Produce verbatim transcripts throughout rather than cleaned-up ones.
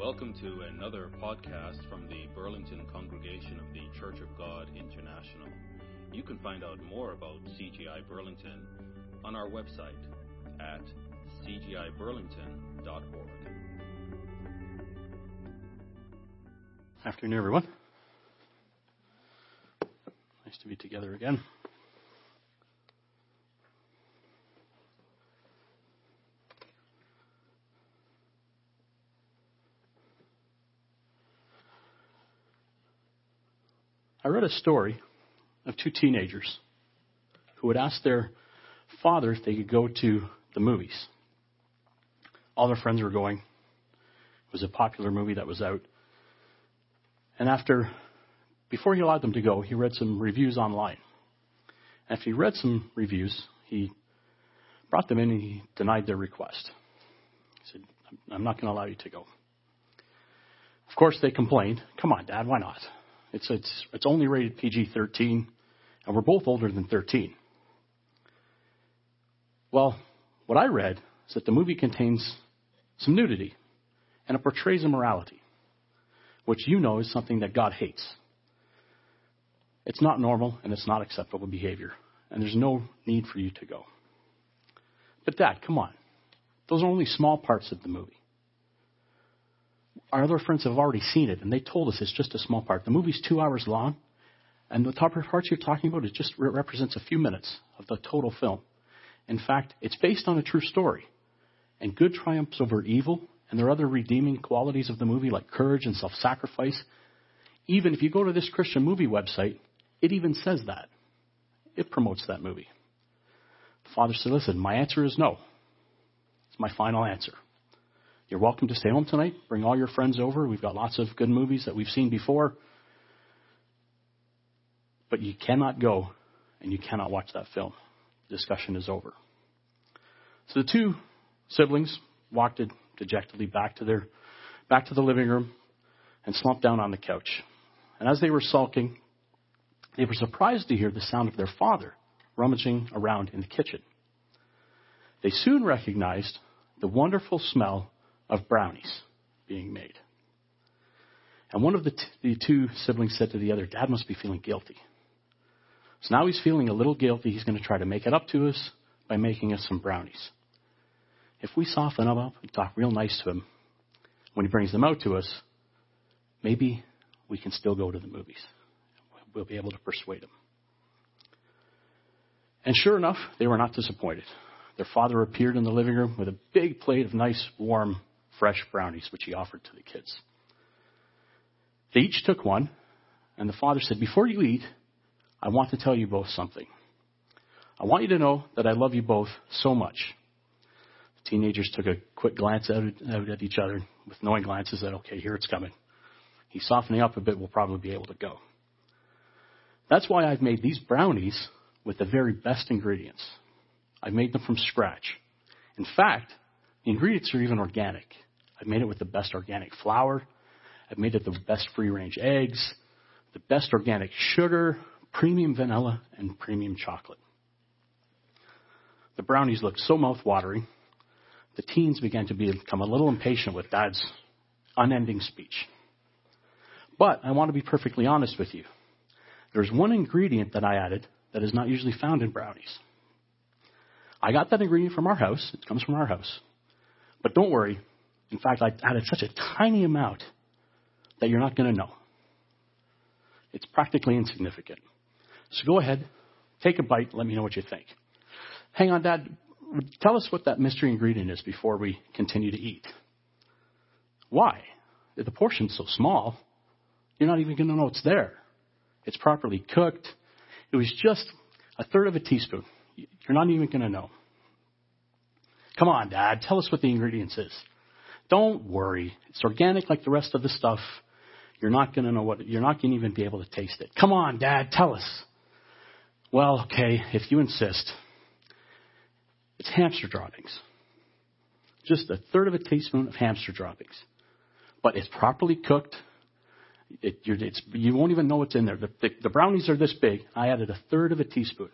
Welcome to another podcast from the Burlington congregation of the Church of God International. You can find out more about C G I Burlington on our website at c g i burlington dot org. Afternoon, everyone. Nice to be together again. I read a story of two teenagers who would ask their father if they could go to the movies. All their friends were going. It was a popular movie that was out. And after, before he allowed them to go, he read some reviews online. After he read some reviews, he brought them in and he denied their request. He said, I'm not going to allow you to go. Of course, they complained. Come on, Dad, why not? It's, it's, it's only rated P G thirteen, and we're both older than thirteen. Well, what I read is that the movie contains some nudity, and it portrays immorality, which you know is something that God hates. It's not normal, and it's not acceptable behavior, and there's no need for you to go. But Dad, come on. Those are only small parts of the movie. Our other friends have already seen it, and they told us it's just a small part. The movie's two hours long, and the top parts you're talking about, it just represents a few minutes of the total film. In fact, it's based on a true story, and good triumphs over evil, and there are other redeeming qualities of the movie like courage and self-sacrifice. Even if you go to this Christian movie website, it even says that. It promotes that movie. The father said, listen, my answer is no. It's my final answer. You're welcome to stay home tonight. Bring all your friends over. We've got lots of good movies that we've seen before. But you cannot go and you cannot watch that film. The discussion is over. So the two siblings walked dejectedly back to their, back to the living room and slumped down on the couch. And as they were sulking, they were surprised to hear the sound of their father rummaging around in the kitchen. They soon recognized the wonderful smell of brownies being made. And one of the, t- the two siblings said to the other, Dad must be feeling guilty. So now he's feeling a little guilty. He's going to try to make it up to us by making us some brownies. If we soften him up and talk real nice to him when he brings them out to us, maybe we can still go to the movies. We'll be able to persuade him. And sure enough, they were not disappointed. Their father appeared in the living room with a big plate of nice, warm, fresh brownies, which he offered to the kids. They each took one, and the father said, before you eat, I want to tell you both something. I want you to know that I love you both so much. The teenagers took a quick glance out, out at each other with knowing glances that, okay, here it's coming. He's softening up a bit, we'll probably be able to go. That's why I've made these brownies with the very best ingredients. I've made them from scratch. In fact, the ingredients are even organic. I've made it with the best organic flour. I've made it the best free-range eggs, the best organic sugar, premium vanilla, and premium chocolate. The brownies looked so mouth-watering, the teens began to become a little impatient with Dad's unending speech. But I want to be perfectly honest with you. There's one ingredient that I added that is not usually found in brownies. I got that ingredient from our house. It comes from our house. But don't worry. In fact, I added such a tiny amount that you're not going to know. It's practically insignificant. So go ahead, take a bite, let me know what you think. Hang on, Dad. Tell us what that mystery ingredient is before we continue to eat. Why? The portion's so small, you're not even going to know it's there. It's properly cooked. It was just a third of a teaspoon. You're not even going to know. Come on, Dad. Tell us what the ingredients is. Don't worry. It's organic like the rest of the stuff. You're not going to know what, you're not going to even be able to taste it. Come on, Dad. Tell us. Well, okay, if you insist. It's hamster droppings. Just a third of a teaspoon of hamster droppings. But it's properly cooked. It, you're, it's, you won't even know what's in there. The, the, the brownies are this big. I added a third of a teaspoon.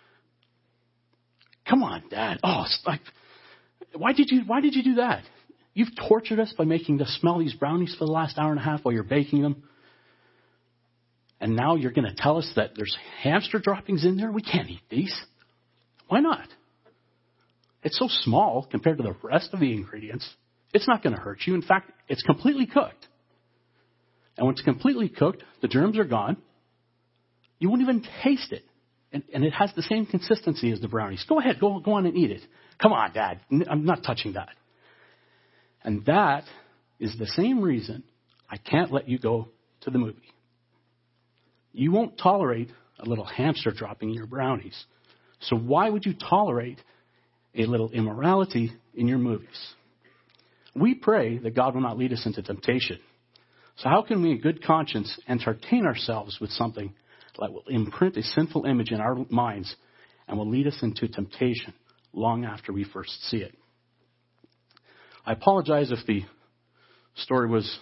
Come on, Dad. Oh, it's like, why did you, why did you do that? You've tortured us by making us smell these brownies for the last hour and a half while you're baking them. And now you're going to tell us that there's hamster droppings in there? We can't eat these. Why not? It's so small compared to the rest of the ingredients. It's not going to hurt you. In fact, it's completely cooked. And when it's completely cooked, the germs are gone. You won't even taste it. And, and it has the same consistency as the brownies. Go ahead, go, go on and eat it. Come on, Dad. I'm not touching that. And that is the same reason I can't let you go to the movie. You won't tolerate a little hamster dropping in your brownies. So why would you tolerate a little immorality in your movies? We pray that God will not lead us into temptation. So how can we in good conscience entertain ourselves with something that will imprint a sinful image in our minds and will lead us into temptation long after we first see it? I apologize if the story was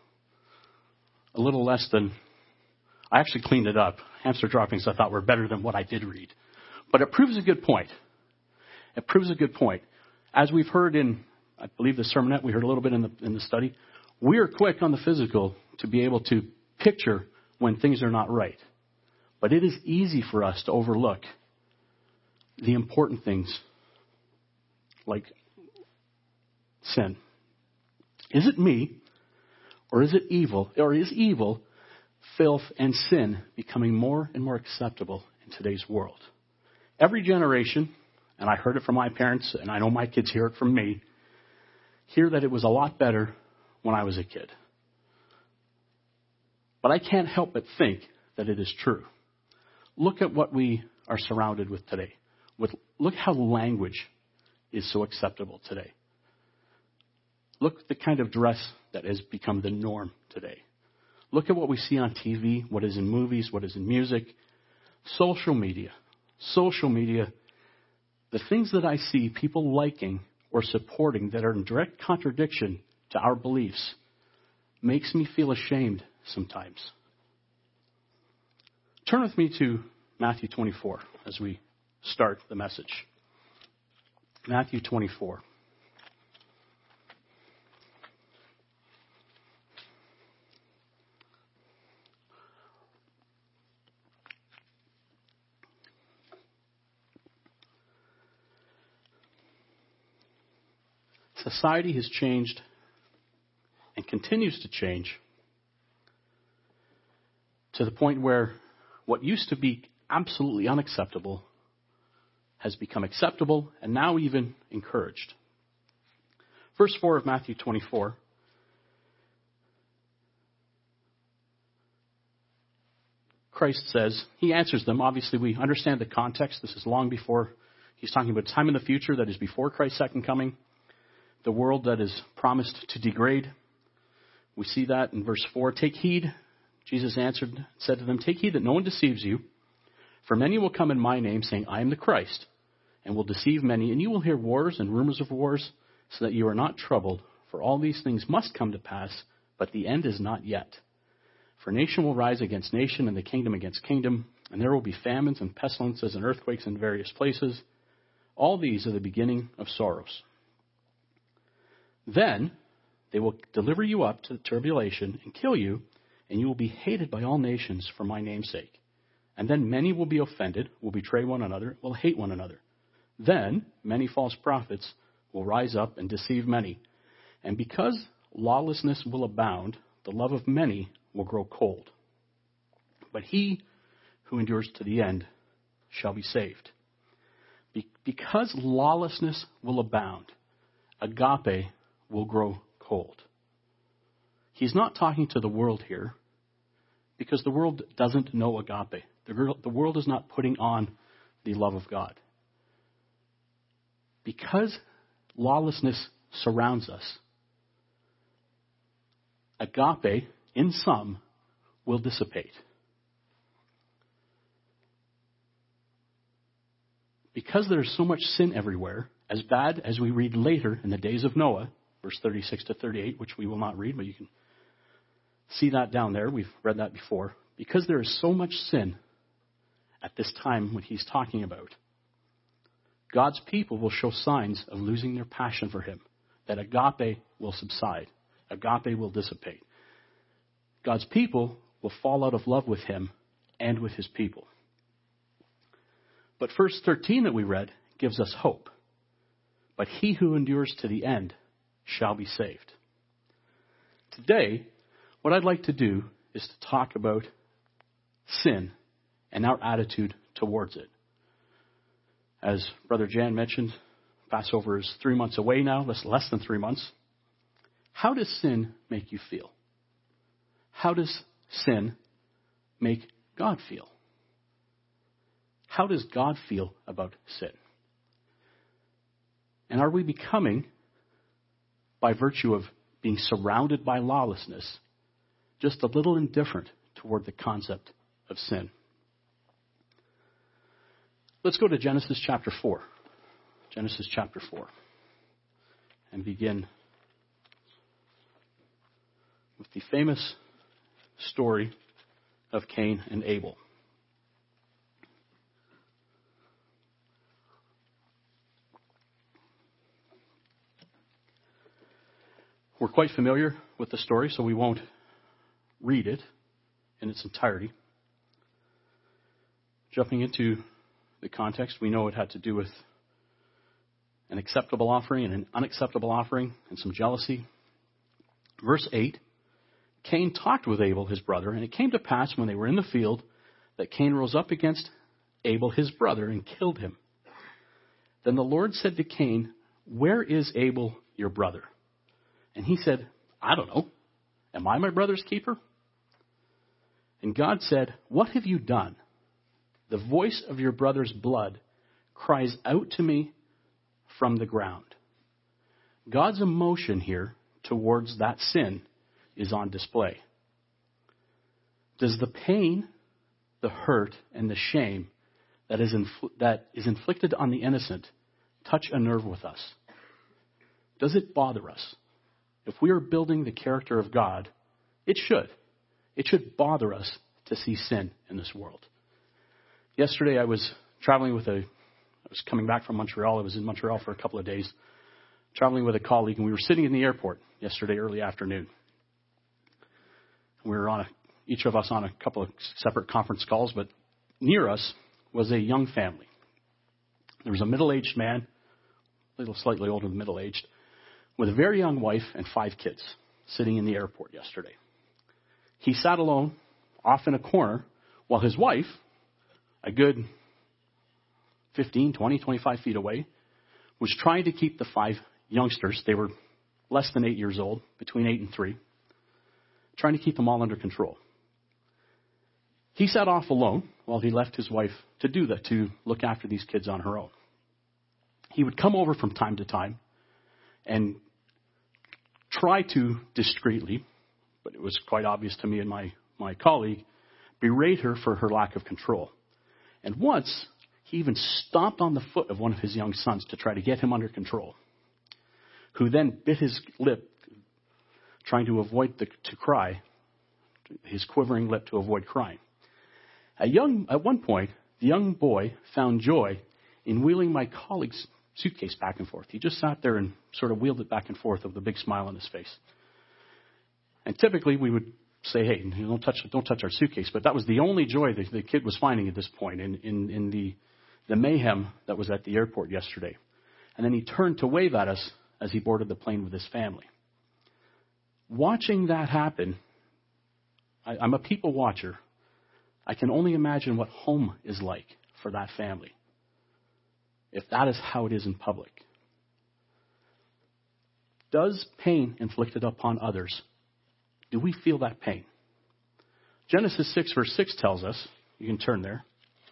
a little less than... I actually cleaned it up. Hamster droppings I thought were better than what I did read. But it proves a good point. It proves a good point. As we've heard in, I believe, the sermonette, we heard a little bit in the in the study, we are quick on the physical to be able to picture when things are not right. But it is easy for us to overlook the important things like sin. Is it me, or is it evil, or is evil, filth, and sin becoming more and more acceptable in today's world? Every generation, and I heard it from my parents, and I know my kids hear it from me, hear that it was a lot better when I was a kid. But I can't help but think that it is true. Look at what we are surrounded with today. With, look how language is so acceptable today. Look at the kind of dress that has become the norm today. Look at what we see on T V, what is in movies, what is in music. Social media. Social media. The things that I see people liking or supporting that are in direct contradiction to our beliefs makes me feel ashamed sometimes. Turn with me to Matthew twenty-four as we start the message. Matthew twenty-four. Society has changed and continues to change to the point where what used to be absolutely unacceptable has become acceptable and now even encouraged. Verse four of Matthew twenty-four. Christ says, he answers them. Obviously, we understand the context. This is long before. He's talking about time in the future that is before Christ's second coming. The world that is promised to degrade. We see that in verse four. Take heed, Jesus answered, said to them, take heed that no one deceives you. For many will come in my name, saying, I am the Christ, and will deceive many. And you will hear wars and rumors of wars, so that you are not troubled. For all these things must come to pass, but the end is not yet. For nation will rise against nation, and the kingdom against kingdom. And there will be famines and pestilences and earthquakes in various places. All these are the beginning of sorrows. Then they will deliver you up to tribulation and kill you, and you will be hated by all nations for my name's sake. And then many will be offended, will betray one another, will hate one another. Then many false prophets will rise up and deceive many. And because lawlessness will abound, the love of many will grow cold. But he who endures to the end shall be saved. Be- because lawlessness will abound, agape will grow cold. He's not talking to the world here because the world doesn't know agape. The, the world is not putting on the love of God. Because lawlessness surrounds us, agape, in some, will dissipate. Because there's so much sin everywhere, as bad as we read later in the days of Noah, verse thirty-six to thirty-eight, which we will not read, but you can see that down there. We've read that before. Because there is so much sin at this time when he's talking about, God's people will show signs of losing their passion for him. that agape will subside. Agape will dissipate. God's people will fall out of love with him and with his people. But verse thirteen that we read gives us hope. But he who endures to the end shall be saved. Today, what I'd like to do is to talk about sin and our attitude towards it. As Brother Jan mentioned, Passover is three months away now, less, less than three months. How does sin make you feel? How does sin make God feel? How does God feel about sin? And are we becoming, by virtue of being surrounded by lawlessness, just a little indifferent toward the concept of sin? Let's go to Genesis chapter four. Genesis chapter four. And begin with the famous story of Cain and Abel. We're quite familiar with the story, so we won't read it in its entirety. Jumping into the context, we know it had to do with an acceptable offering and an unacceptable offering and some jealousy. Verse eight, Cain talked with Abel, his brother, and it came to pass when they were in the field that Cain rose up against Abel, his brother, and killed him. Then the Lord said to Cain, "Where is Abel, your brother?" And he said, "I don't know. Am I my brother's keeper?" And God said, "What have you done? The voice of your brother's blood cries out to me from the ground." God's emotion here towards that sin is on display. Does the pain, the hurt, and the shame that is, infl- that is inflicted on the innocent touch a nerve with us? Does it bother us? If we are building the character of God, it should. It should bother us to see sin in this world. Yesterday I was traveling with a, I was coming back from Montreal. I was in Montreal for a couple of days, traveling with a colleague, and we were sitting in the airport yesterday early afternoon. We were on a, each of us on a couple of separate conference calls, but near us was a young family. There was a middle-aged man, a little slightly older than middle-aged, with a very young wife and five kids sitting in the airport yesterday. He sat alone off in a corner while his wife, a good fifteen, twenty, twenty-five feet away, was trying to keep the five youngsters, they were less than eight years old, between eight and three, trying to keep them all under control. He sat off alone while he left his wife to do that, to look after these kids on her own. He would come over from time to time and try to discreetly, but it was quite obvious to me and my, my colleague, berate her for her lack of control. And once, he even stomped on the foot of one of his young sons to try to get him under control, who then bit his lip, trying to avoid the, to cry, his quivering lip to avoid crying. At, young, at one point, the young boy found joy in wheeling my colleague's suitcase back and forth. He just sat there and sort of wheeled it back and forth with a big smile on his face. And typically we would say, "Hey, don't touch, don't touch our suitcase." But that was the only joy that the kid was finding at this point in, in, in the, the mayhem that was at the airport yesterday. And then he turned to wave at us as he boarded the plane with his family. Watching that happen, I, I'm a people watcher. I can only imagine what home is like for that family, if that is how it is in public. Does pain inflicted upon others, do we feel that pain? Genesis six verse six tells us, you can turn there,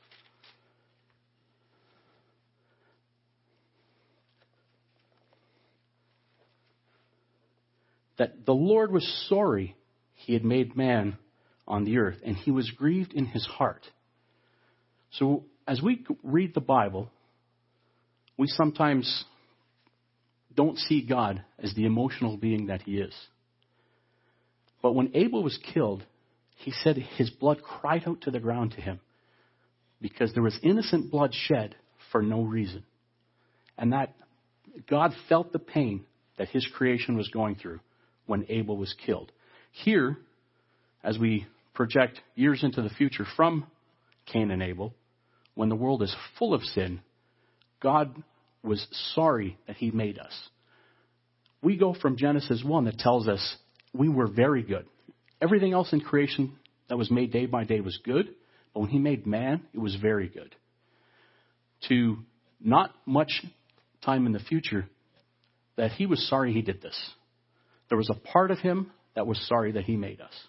that the Lord was sorry he had made man on the earth, and he was grieved in his heart. So as we read the Bible, we sometimes don't see God as the emotional being that he is. But when Abel was killed, he said his blood cried out to the ground to him because there was innocent blood shed for no reason. And that God felt the pain that his creation was going through when Abel was killed. Here, as we project years into the future from Cain and Abel, when the world is full of sin, God was sorry that he made us. We go from Genesis one that tells us we were very good. Everything else in creation that was made day by day was good, but when he made man, it was very good. To not much time in the future, that he was sorry he did this. There was a part of him that was sorry that he made us.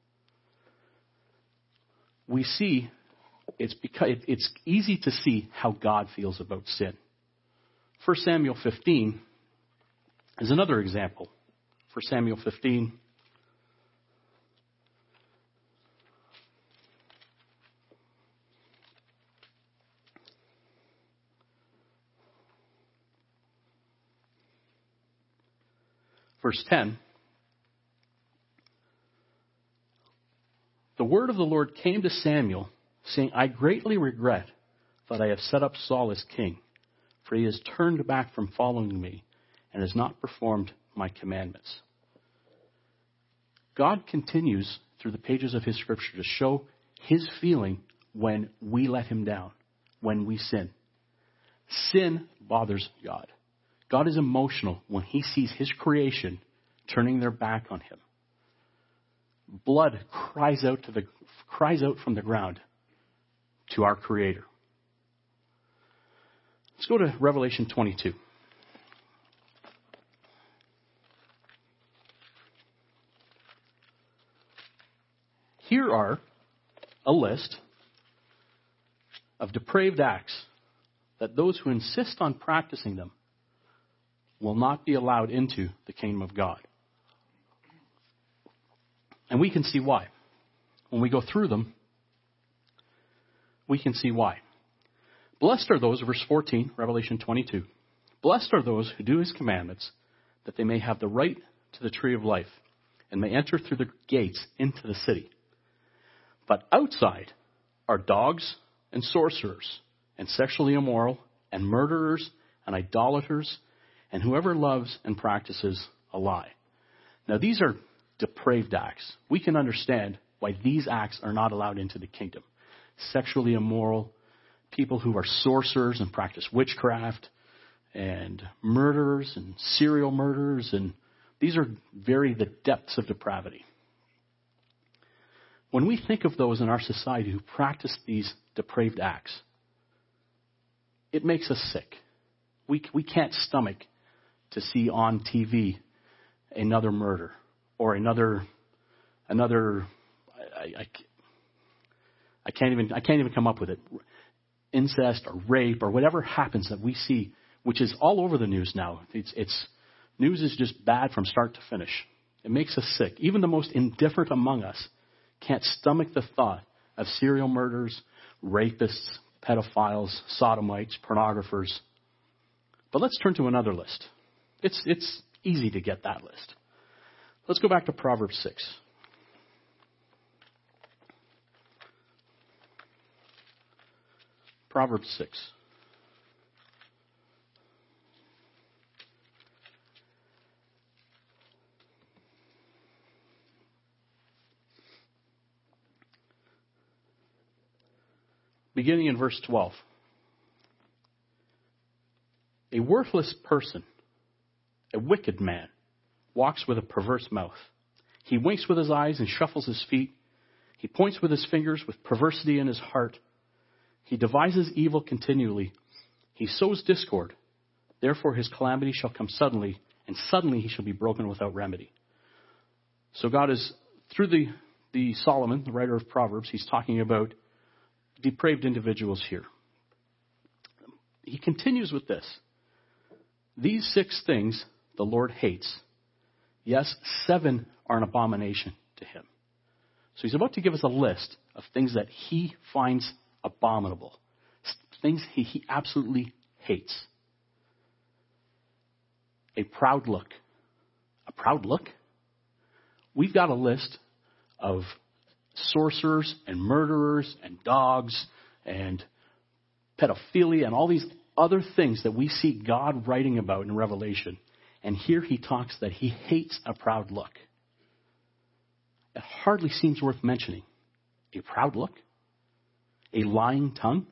We see, it's because it's easy to see how God feels about sin. First Samuel fifteen is another example. First Samuel fifteen. Verse ten. The word of the Lord came to Samuel, saying, I greatly regret that I have set up Saul as king, for he has turned back from following me and has not performed my commandments. God continues through the pages of his scripture to show his feeling when we let him down, when we sin. Sin bothers God. God is emotional when he sees his creation turning their back on him. Blood cries out to the cries out from the ground to our Creator. Let's go to Revelation twenty-two. Here are a list of depraved acts that those who insist on practicing them will not be allowed into the kingdom of God. And we can see why. When we go through them, we can see why. Blessed are those, verse fourteen, Revelation twenty-two. Blessed are those who do his commandments, that they may have the right to the tree of life, and may enter through the gates into the city. But outside are dogs and sorcerers, and sexually immoral, and murderers, and idolaters, and whoever loves and practices a lie. Now these are depraved acts. We can understand why these acts are not allowed into the kingdom. Sexually immoral, people who are sorcerers and practice witchcraft, and murderers and serial murderers, and these are very the depths of depravity. When we think of those in our society who practice these depraved acts, it makes us sick. We, we can't stomach to see on T V another murder or another, another, I, I, I can't even, I can't even come up with it. Incest or rape or whatever happens that we see, which is all over the news now. It's, it's, news is just bad from start to finish. It makes us sick. Even the most indifferent among us can't stomach the thought of serial murderers, rapists, pedophiles, sodomites, pornographers. But let's turn to another list. It's, it's easy to get that list. Let's go back to Proverbs six. Proverbs six. Beginning in verse twelve. A worthless person, a wicked man, walks with a perverse mouth. He winks with his eyes and shuffles his feet. He points with his fingers with perversity in his heart. He devises evil continually. He sows discord. Therefore his calamity shall come suddenly, and suddenly he shall be broken without remedy. So God is, through the, the Solomon, the writer of Proverbs, he's talking about depraved individuals here. He continues with this. These six things the Lord hates. Yes, seven are an abomination to him. So he's about to give us a list of things that he finds abominable. Things he, he absolutely hates. A proud look. A proud look? We've got a list of sorcerers and murderers and dogs and pedophilia and all these other things that we see God writing about in Revelation. And here he talks that he hates a proud look. It hardly seems worth mentioning. A proud look? A lying tongue?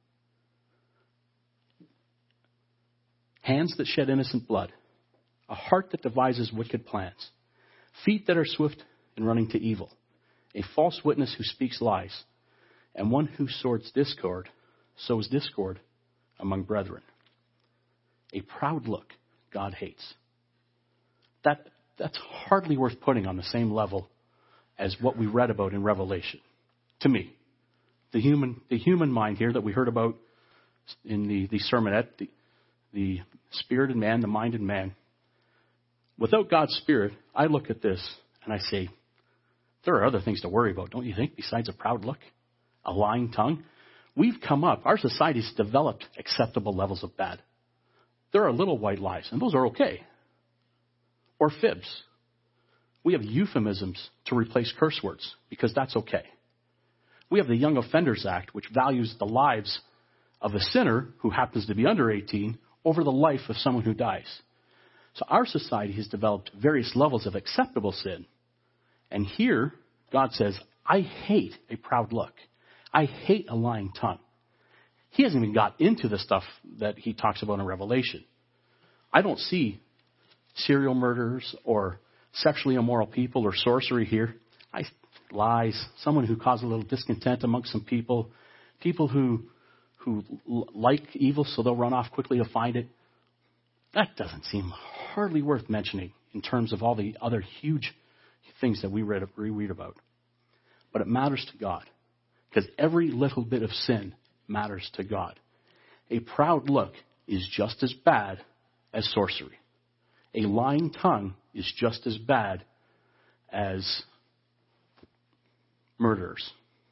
Hands that shed innocent blood? A heart that devises wicked plans? Feet that are swift in running to evil? A false witness who speaks lies? And one who sows discord, sows discord among brethren. A proud look God hates. That, that's hardly worth putting on the same level as what we read about in Revelation. To me, the human, the human mind here that we heard about in the, the sermonette, the, the spirit in man, the mind in man. Without God's Spirit, I look at this and I say, there are other things to worry about, don't you think, besides a proud look, a lying tongue? We've come up, our society's developed acceptable levels of bad. There are little white lies, and those are okay. Or fibs. We have euphemisms to replace curse words, because that's okay. We have the Young Offenders Act, which values the lives of a sinner who happens to be under eighteen over the life of someone who dies. So our society has developed various levels of acceptable sin. And here, God says, I hate a proud look. I hate a lying tongue. He hasn't even got into the stuff that he talks about in Revelation. I don't see serial murderers or sexually immoral people or sorcery here. I, lies, someone who caused a little discontent amongst some people, people who, who like evil so they'll run off quickly to find it. That doesn't seem hardly worth mentioning in terms of all the other huge things that we read, we read about. But it matters to God, because every little bit of sin matters to God. A proud look is just as bad as sorcery. A lying tongue is just as bad as murderers.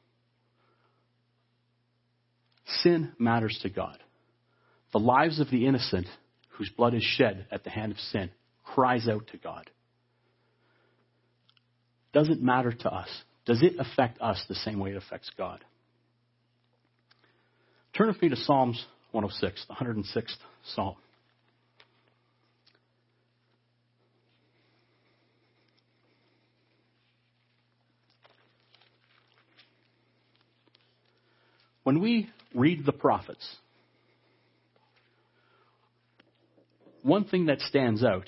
Sin matters to God. The lives of the innocent whose blood is shed at the hand of sin cries out to God. Does it matter to us? Does it affect us the same way it affects God? Turn with me to Psalms one oh six, the one hundred sixth Psalm. When we read the prophets, one thing that stands out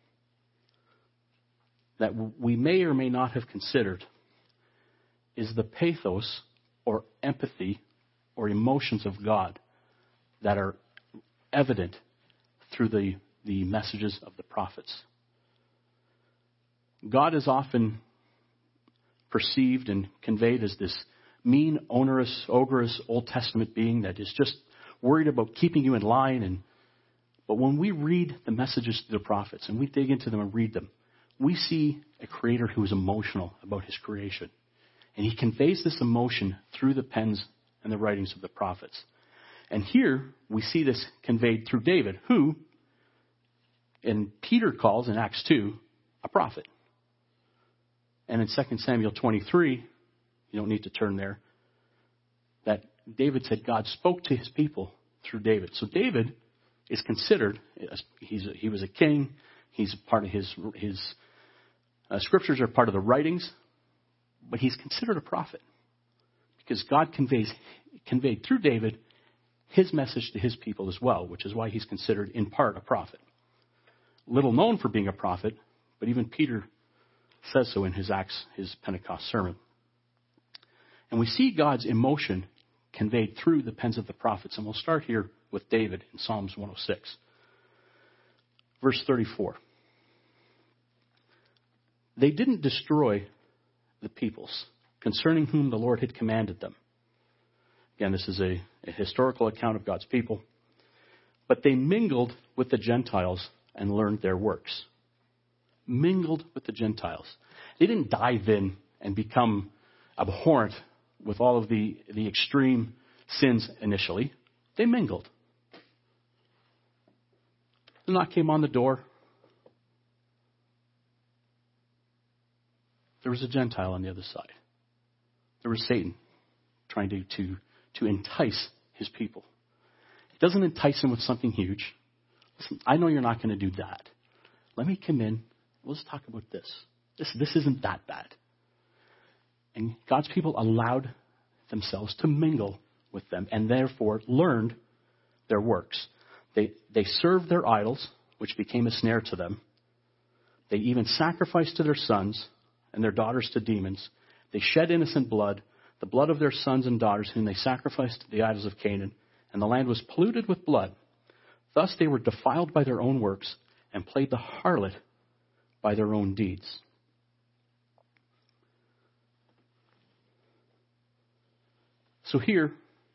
that we may or may not have considered is the pathos or empathy or emotions of God that are evident through the, the messages of the prophets. God is often perceived and conveyed as this mean, onerous, ogreous Old Testament being that is just worried about keeping you in line. And but when we read the messages to the prophets and we dig into them and read them, we see a creator who is emotional about his creation. And he conveys this emotion through the pens and the writings of the prophets. And here we see this conveyed through David, who, and Peter calls in Acts two, a prophet. And in Second Samuel twenty-three, you don't need to turn there, that David said God spoke to his people through David. So David is considered, he's a, he was a king, he's part of his, his uh, scriptures are part of the writings, but he's considered a prophet because God conveys, conveyed through David his message to his people as well, which is why he's considered in part a prophet. Little known for being a prophet, but even Peter says so in his Acts, his Pentecost sermon. And we see God's emotion conveyed through the pens of the prophets. And we'll start here with David in Psalms one oh six. Verse thirty-four. They didn't destroy the peoples concerning whom the Lord had commanded them. Again, this is a, a historical account of God's people. But they mingled with the Gentiles and learned their works. Mingled with the Gentiles. They didn't dive in and become abhorrent with all of the, the extreme sins initially. They mingled. The knock came on the door. There was a Gentile on the other side. There was Satan trying to, to, to entice his people. It doesn't entice him with something huge. Listen, I know you're not going to do that. let me come in. Let's talk about this. This, this isn't that bad. And God's people allowed themselves to mingle with them and therefore learned their works. They, they served their idols, which became a snare to them. They even sacrificed to their sons and their daughters to demons. They shed innocent blood, the blood of their sons and daughters, whom they sacrificed to the idols of Canaan, and the land was polluted with blood. Thus they were defiled by their own works and played the harlot by their own deeds. So here,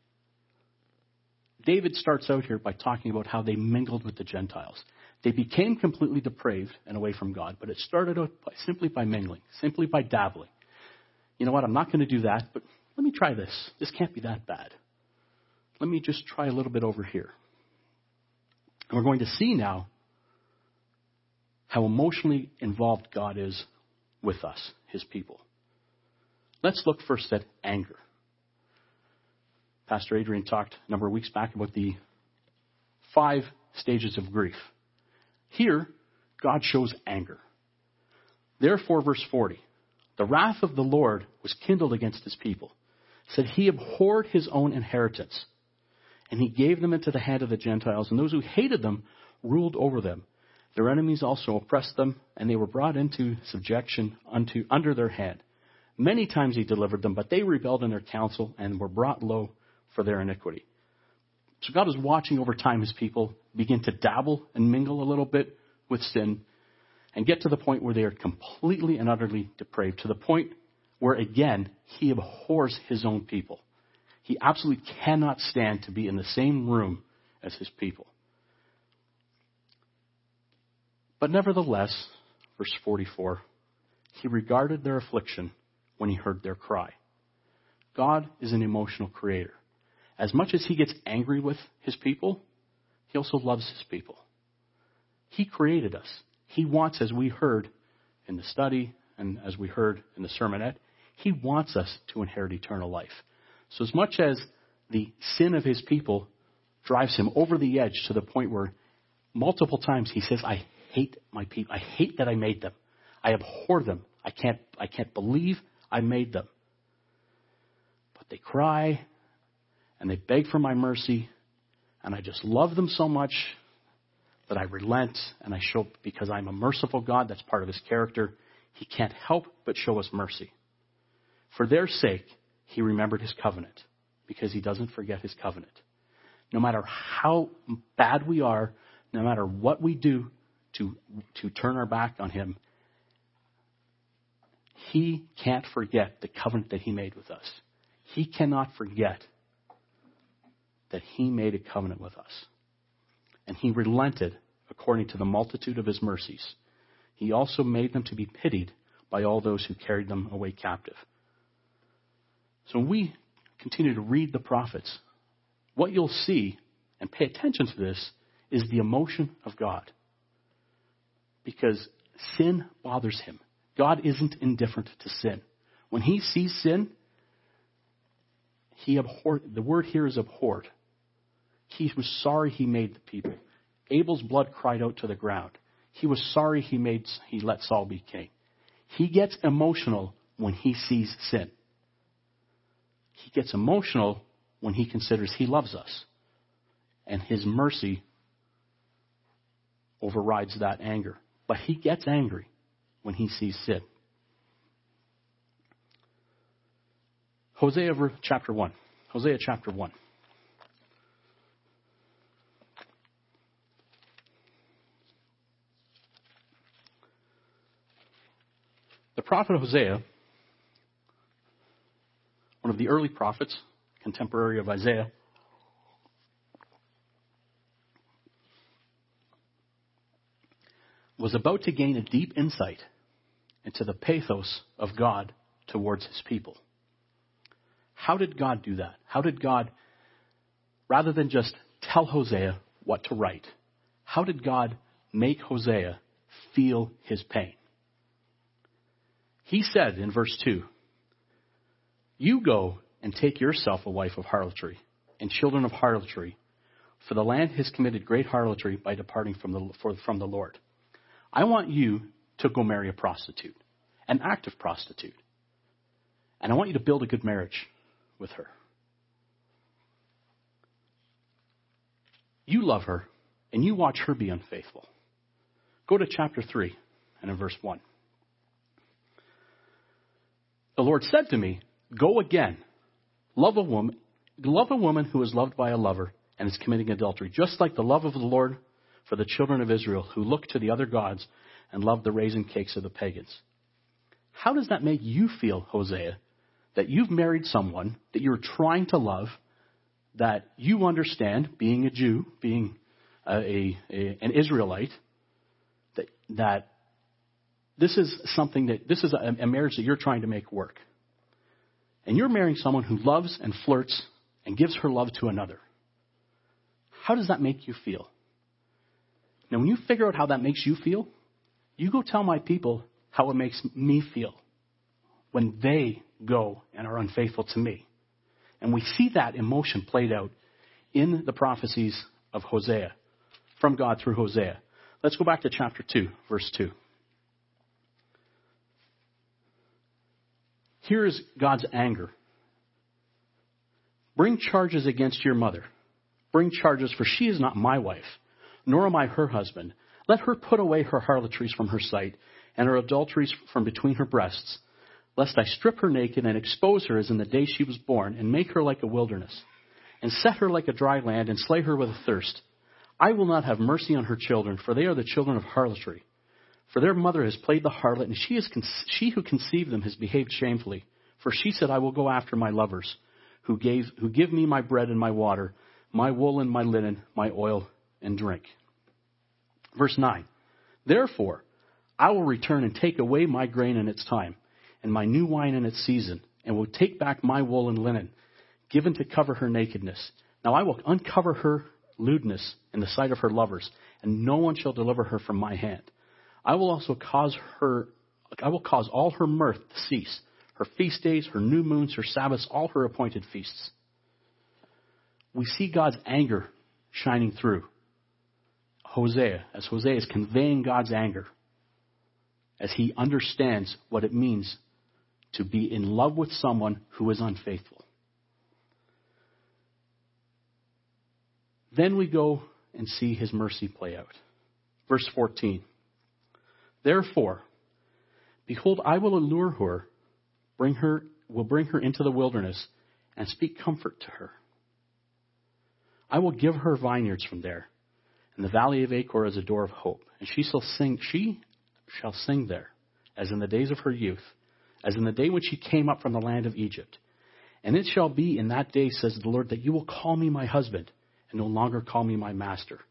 David starts out here by talking about how they mingled with the Gentiles. They became completely depraved and away from God, but it started out by, simply by mingling, simply by dabbling. You know what, I'm not going to do that, but let me try this. This can't be that bad. Let me just try a little bit over here. And we're going to see now how emotionally involved God is with us, his people. Let's look first at anger. Pastor Adrian talked a number of weeks back about the five stages of grief. Here, God shows anger. Therefore, verse forty, the wrath of the Lord was kindled against his people. It said he abhorred his own inheritance, and he gave them into the hand of the Gentiles, and those who hated them ruled over them. Their enemies also oppressed them, and they were brought into subjection unto under their hand. Many times he delivered them, but they rebelled in their counsel and were brought low for their iniquity. So God is watching over time his people begin to dabble and mingle a little bit with sin and get to the point where they are completely and utterly depraved, to the point where, again, he abhors his own people. He absolutely cannot stand to be in the same room as his people. But nevertheless, verse forty-four, he regarded their affliction when he heard their cry. God is an emotional creator. As much as he gets angry with his people, he also loves his people. He created us. He wants, as we heard in the study and as we heard in the sermonette, he wants us to inherit eternal life. So as much as the sin of his people drives him over the edge to the point where multiple times he says, I hate my people. I hate that I made them. I abhor them. I can't, I can't believe I made them. But they cry and they beg for my mercy, and I just love them so much that I relent and I show, because I'm a merciful God, that's part of his character, he can't help but show us mercy. For their sake, he remembered his covenant, because he doesn't forget his covenant. No matter how bad we are, no matter what we do to, to turn our back on him, he can't forget the covenant that he made with us. He cannot forget that he made a covenant with us. And he relented according to the multitude of his mercies. He also made them to be pitied by all those who carried them away captive. So when we continue to read the prophets, what you'll see, and pay attention to this, is the emotion of God. Because sin bothers him. God isn't indifferent to sin. When he sees sin, he abhorred. The word here is abhorred. He was sorry he made the people. Abel's blood cried out to the ground. He was sorry he made he let Saul be king. He gets emotional when he sees sin. He gets emotional when he considers he loves us. And his mercy overrides that anger. But he gets angry when he sees sin. Hosea chapter one. Hosea chapter one. The prophet Hosea, one of the early prophets, contemporary of Isaiah, was about to gain a deep insight into the pathos of God towards his people. How did God do that? How did God, rather than just tell Hosea what to write, how did God make Hosea feel his pain? He said in verse two, "You go and take yourself a wife of harlotry and children of harlotry, for the land has committed great harlotry by departing from the, for, from the Lord. I want you to go marry a prostitute, an active prostitute. And I want you to build a good marriage with her. You love her, and you watch her be unfaithful. Go to chapter three, and in verse one. The Lord said to me, go again, love a woman, love a woman who is loved by a lover and is committing adultery, just like the love of the Lord for the children of Israel who look to the other gods and love the raisin cakes of the pagans. How does that make you feel, Hosea, that you've married someone that you're trying to love, that you understand, being a Jew, being a, a, a an Israelite, that that this is something that this is a, a marriage that you're trying to make work, and you're marrying someone who loves and flirts and gives her love to another? How does that make you feel? Now, when you figure out how that makes you feel, you go tell my people how it makes me feel when they go and are unfaithful to me. And we see that emotion played out in the prophecies of Hosea, from God through Hosea. Let's go back to chapter two, verse two. Here is God's anger. Bring charges against your mother. Bring charges, for she is not my wife, nor am I her husband. Let her put away her harlotries from her sight, and her adulteries from between her breasts, lest I strip her naked and expose her as in the day she was born, and make her like a wilderness, and set her like a dry land, and slay her with a thirst. I will not have mercy on her children, for they are the children of harlotry. For their mother has played the harlot, and she, is con- she who conceived them has behaved shamefully. For she said, I will go after my lovers, who gave who give me my bread and my water, my wool and my linen, my oil and drink. Verse nine. Therefore, I will return and take away my grain in its time, and my new wine in its season, and will take back my wool and linen, given to cover her nakedness. Now I will uncover her lewdness in the sight of her lovers, and no one shall deliver her from my hand. I will also cause her, I will cause all her mirth to cease, her feast days, her new moons, her Sabbaths, all her appointed feasts. We see God's anger shining through Hosea, as Hosea is conveying God's anger, as he understands what it means to be in love with someone who is unfaithful. Then we go and see his mercy play out. Verse fourteen. Therefore, behold, I will allure her, bring her, will bring her into the wilderness, and speak comfort to her. I will give her vineyards from there, and the valley of Achor is a door of hope, and she shall sing. She shall sing there, as in the days of her youth, as in the day when she came up from the land of Egypt. And it shall be in that day, says the Lord, that you will call me my husband, and no longer call me my master.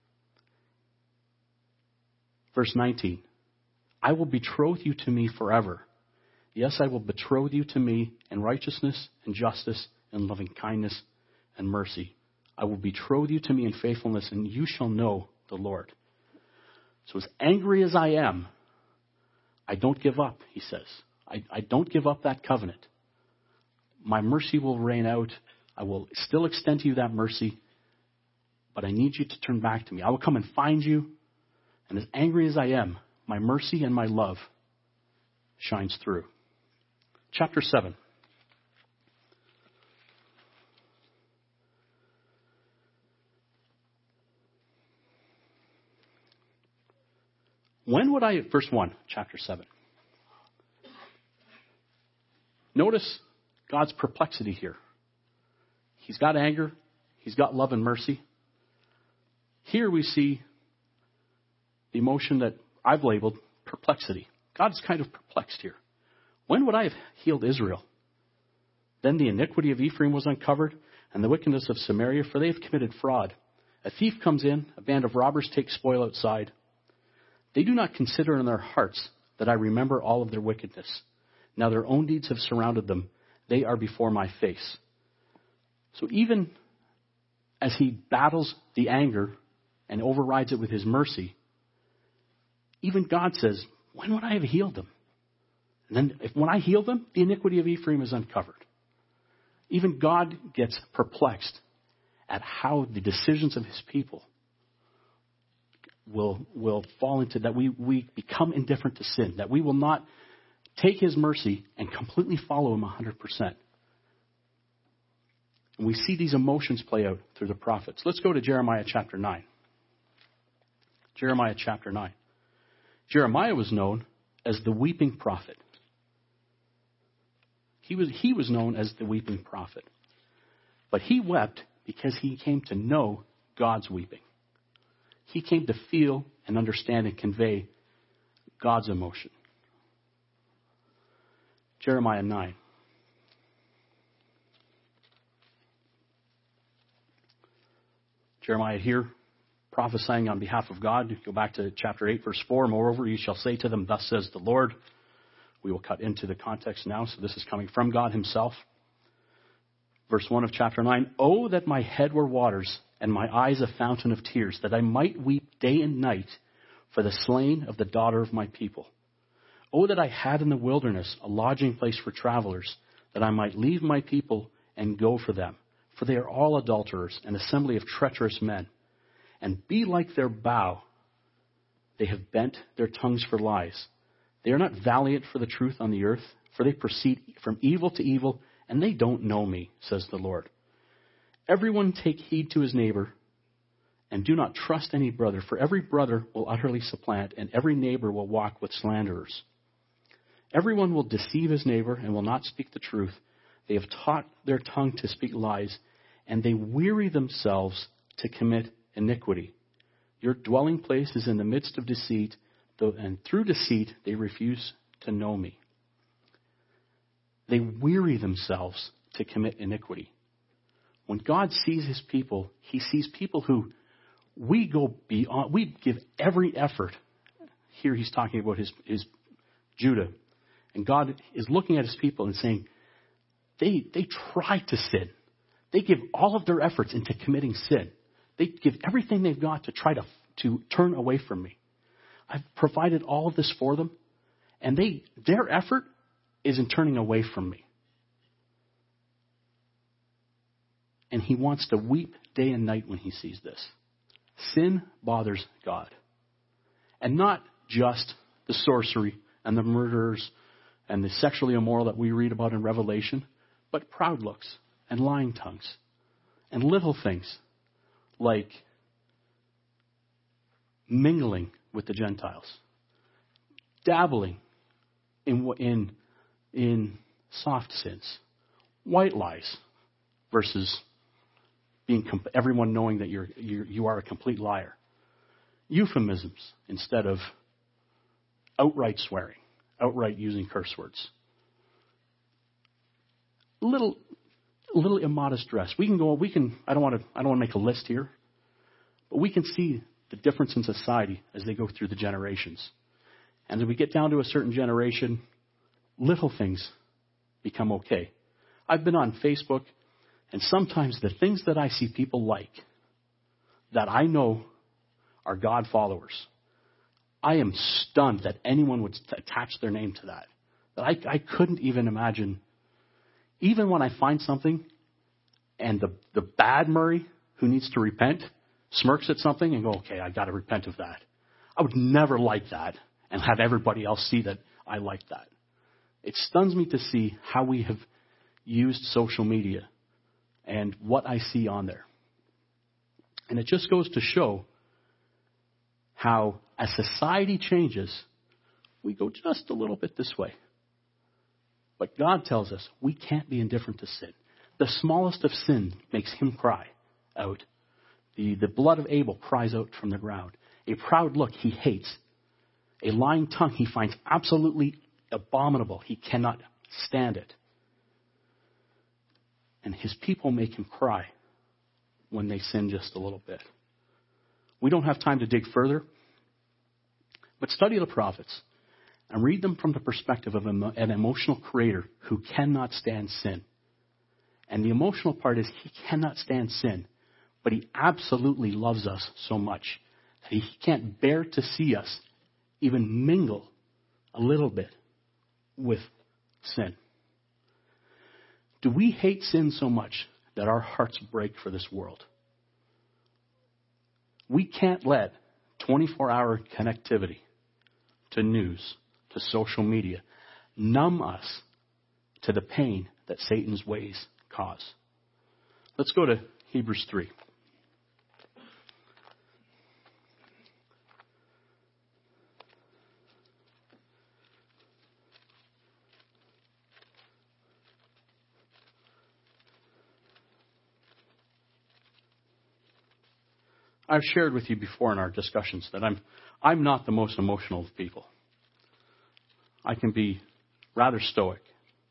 Verse nineteen. I will betroth you to me forever. Yes, I will betroth you to me in righteousness and justice and loving kindness and mercy. I will betroth you to me in faithfulness, and you shall know the Lord. So as angry as I am, I don't give up, he says. I, I don't give up that covenant. My mercy will reign out. I will still extend to you that mercy, but I need you to turn back to me. I will come and find you, and as angry as I am, my mercy and my love shines through. Chapter seven. When would I, verse one, chapter seven. Notice God's perplexity here. He's got anger. He's got love and mercy. Here we see the emotion that I've labeled perplexity. God's kind of perplexed here. When would I have healed Israel? Then the iniquity of Ephraim was uncovered, and the wickedness of Samaria, for they have committed fraud. A thief comes in, a band of robbers take spoil outside. They do not consider in their hearts that I remember all of their wickedness. Now their own deeds have surrounded them. They are before my face. So even as he battles the anger and overrides it with his mercy, even God says, when would I have healed them? And then if, when I heal them, the iniquity of Ephraim is uncovered. Even God gets perplexed at how the decisions of his people will will fall into, that we, we become indifferent to sin, that we will not take his mercy and completely follow him one hundred percent. And we see these emotions play out through the prophets. Let's go to Jeremiah chapter nine. Jeremiah chapter nine. Jeremiah was known as the weeping prophet. He was, he was known as the weeping prophet. But he wept because he came to know God's weeping. He came to feel and understand and convey God's emotion. Jeremiah nine. Jeremiah here prophesying on behalf of God. Go back to chapter eight, verse four. Moreover, you shall say to them, thus says the Lord. We will cut into the context now, so this is coming from God himself. Verse one of chapter nine. Oh, that my head were waters and my eyes a fountain of tears, that I might weep day and night for the slain of the daughter of my people. Oh, that I had in the wilderness a lodging place for travelers, that I might leave my people and go for them. For they are all adulterers, an assembly of treacherous men. And be like their bow. They have bent their tongues for lies. They are not valiant for the truth on the earth, for they proceed from evil to evil, and they don't know me, says the Lord. Everyone take heed to his neighbor, and do not trust any brother, for every brother will utterly supplant, and every neighbor will walk with slanderers. Everyone will deceive his neighbor and will not speak the truth. They have taught their tongue to speak lies, and they weary themselves to commit iniquity. Your dwelling place is in the midst of deceit, and through deceit they refuse to know me. They weary themselves to commit iniquity. When God sees his people, he sees people who we go beyond, we give every effort. Here he's talking about his, his Judah. And God is looking at his people and saying, they, they try to sin. They give all of their efforts into committing sin. They give everything they've got to try to, to turn away from me. I've provided all of this for them, and they their effort is in turning away from me. And he wants to weep day and night when he sees this. Sin bothers God. And not just the sorcery and the murderers and the sexually immoral that we read about in Revelation, but proud looks and lying tongues and little things like mingling with the Gentiles, dabbling in in in soft sins, white lies versus being everyone knowing that you're, you're you are a complete liar, euphemisms instead of outright swearing, outright using curse words, little little immodest dress. We can go. We can. I don't want to. I don't want to make a list here, but we can see the difference in society as they go through the generations. And as we get down to a certain generation, little things become okay. I've been on Facebook, and sometimes the things that I see people like, that I know are God followers, I am stunned that anyone would attach their name to that. That I, I couldn't even imagine. Even when I find something, and the, the bad Murray who needs to repent smirks at something and go, okay, I got to repent of that. I would never like that and have everybody else see that I like that. It stuns me to see how we have used social media and what I see on there. And it just goes to show how as society changes, we go just a little bit this way. But God tells us we can't be indifferent to sin. The smallest of sin makes him cry out. The, the blood of Abel cries out from the ground. A proud look he hates. A lying tongue he finds absolutely abominable. He cannot stand it. And his people make him cry when they sin just a little bit. We don't have time to dig further, but study the prophets and read them from the perspective of an emotional creator who cannot stand sin. And the emotional part is he cannot stand sin, but he absolutely loves us so much that he can't bear to see us even mingle a little bit with sin. Do we hate sin so much that our hearts break for this world? We can't let twenty-four hour connectivity to news, to social media, numb us to the pain that Satan's ways cause. Let's go to Hebrews three. I've shared with you before in our discussions that I'm I'm not the most emotional of people. I can be rather stoic.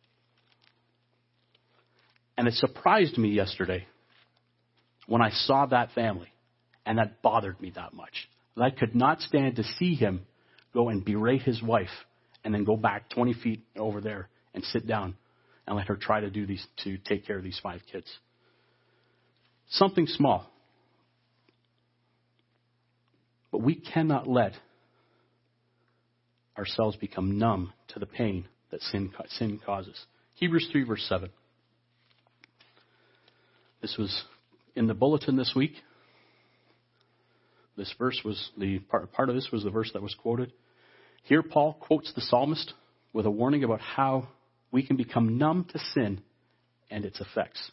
And it surprised me yesterday when I saw that family, and that bothered me that much. I could not stand to see him go and berate his wife and then go back twenty feet over there and sit down and let her try to do these, to take care of these five kids. Something small. But we cannot let ourselves become numb to the pain that sin, sin causes. Hebrews three, verse seven. This was in the bulletin this week. This verse was the part, part of this was the verse that was quoted. Here Paul quotes the psalmist with a warning about how we can become numb to sin and its effects.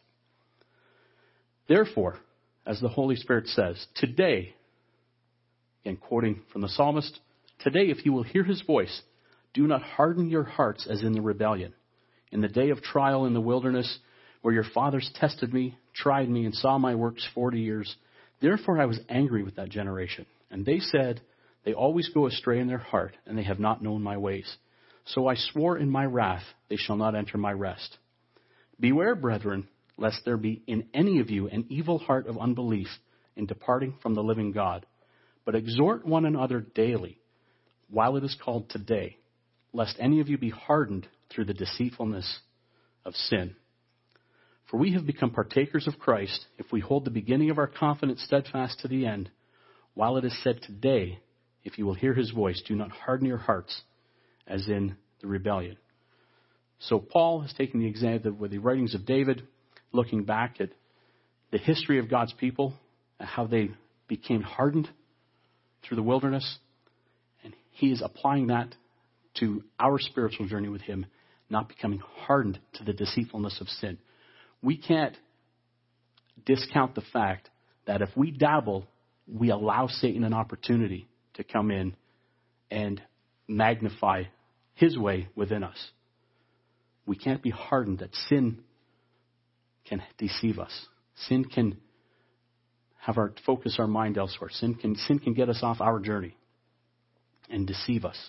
Therefore, as the Holy Spirit says, today, and quoting from the psalmist, today if you will hear his voice, do not harden your hearts as in the rebellion. In the day of trial in the wilderness, where your fathers tested me, tried me, and saw my works forty years. Therefore I was angry with that generation. And they said, they always go astray in their heart, and they have not known my ways. So I swore in my wrath, they shall not enter my rest. Beware, brethren, lest there be in any of you an evil heart of unbelief in departing from the living God. But exhort one another daily, while it is called today, lest any of you be hardened through the deceitfulness of sin. For we have become partakers of Christ if we hold the beginning of our confidence steadfast to the end. While it is said today, if you will hear his voice, do not harden your hearts as in the rebellion. So Paul has taken the example with the writings of David, looking back at the history of God's people and how they became hardened through the wilderness. And he is applying that to our spiritual journey with him, not becoming hardened to the deceitfulness of sin. We can't discount the fact that if we dabble, we allow Satan an opportunity to come in and magnify his way within us. We can't be hardened that sin can deceive us. Sin can have our focus our mind elsewhere. Sin can, sin can get us off our journey and deceive us.